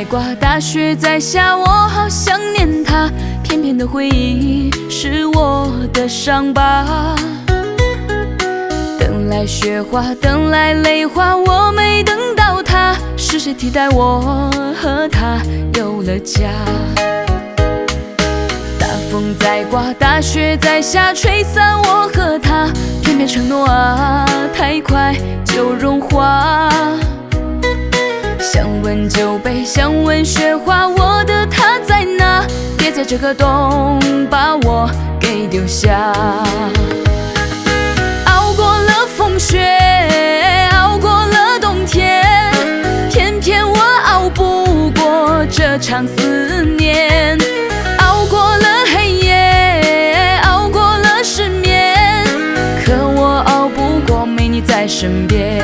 刮，大雪在下，我好想念他。偏偏的回忆是我的伤疤。等来雪花，等来泪花，我没等到他。是谁替代我和他有了家？大风在刮，大雪在下，吹散我和他。偏偏承诺啊，太快就融化。想问酒杯，想问雪花，我的他在哪？别在这个冬把我给丢下。熬过了风雪，熬过了冬天，偏偏我熬不过这场思念。熬过了黑夜，熬过了失眠，可我熬不过没你在身边。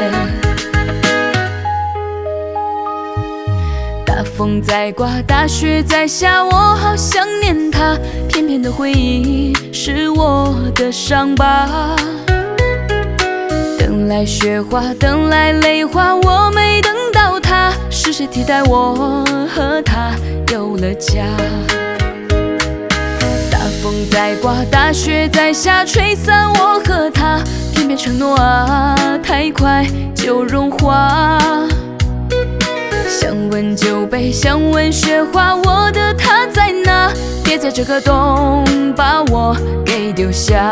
大风在刮，大雪在下，我好想念他。偏偏的回忆是我的伤疤。等来雪花，等来泪花，我没等到他。是谁替代我和他有了家？大风在刮，大雪在下，吹散我和他。偏偏承诺啊，太快就融化。想问酒杯，想问雪花，我的他在哪？别在这个冬把我给丢下。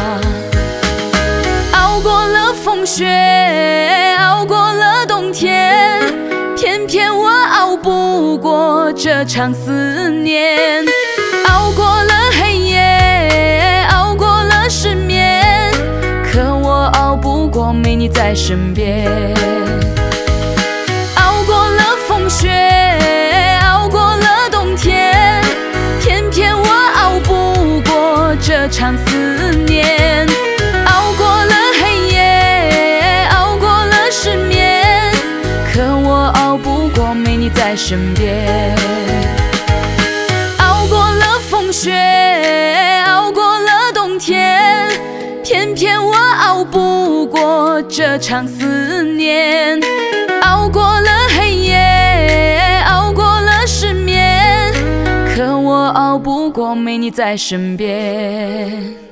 熬过了风雪，熬过了冬天，偏偏我熬不过这场思念。熬过了黑夜，熬过了失眠，可我熬不过没你在身边。风雪熬过了冬天，偏偏我熬不过这场思念。熬过了黑夜，熬过了失眠，可我熬不过没你在身边。熬过了风雪，熬过了冬天，偏偏我熬不过这场思念。熬过了黑夜，熬过了失眠，可我熬不过没你在身边。